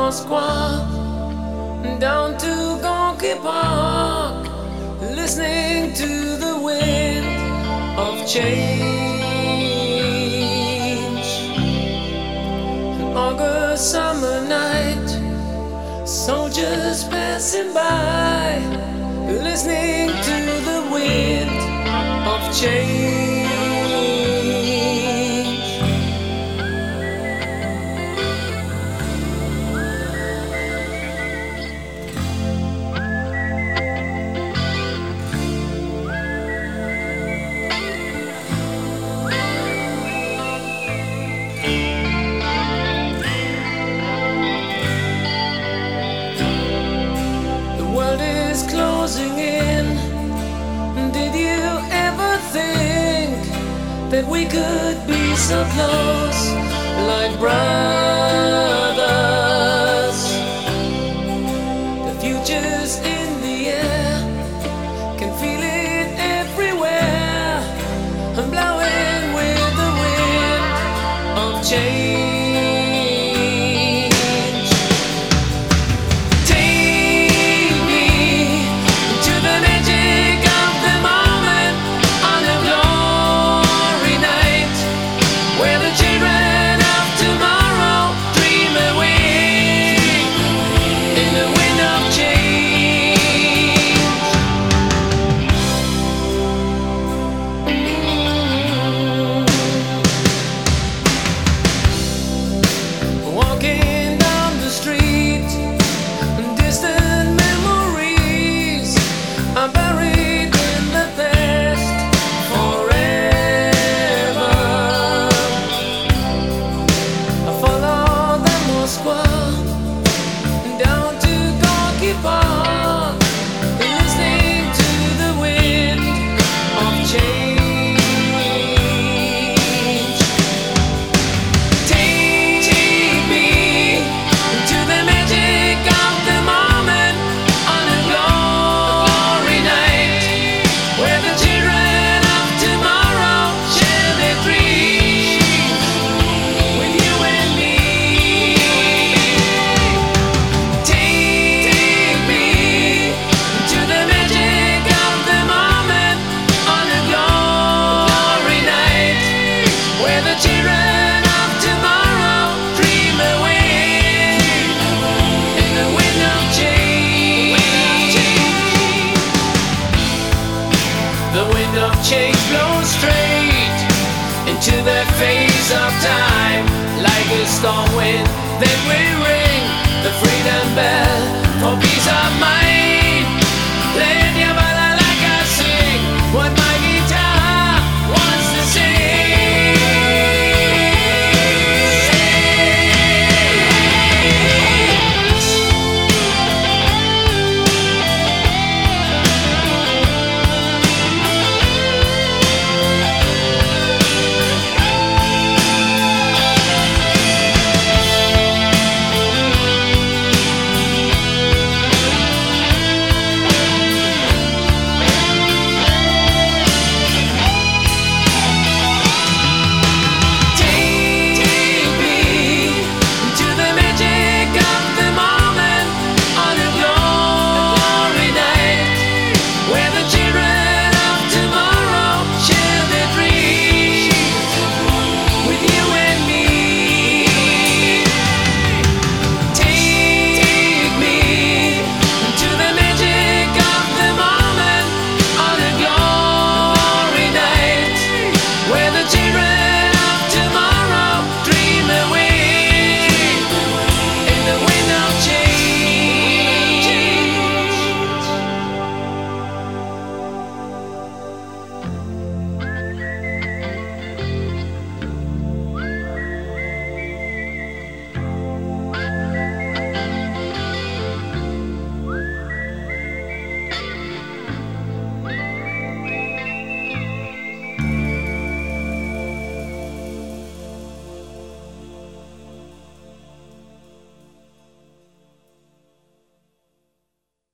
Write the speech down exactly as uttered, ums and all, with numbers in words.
Moscow down to Gonky Park, listening to the wind of change. An August summer night, soldiers passing by, listening to the wind of change. Closing in. Did you ever think that we could be so close, like brothers? The future's in the air, can feel it everywhere. I'm blowing with the wind of change. Change blows straight into the face of time, like a storm wind. Then we ring the freedom bell for peace of mind.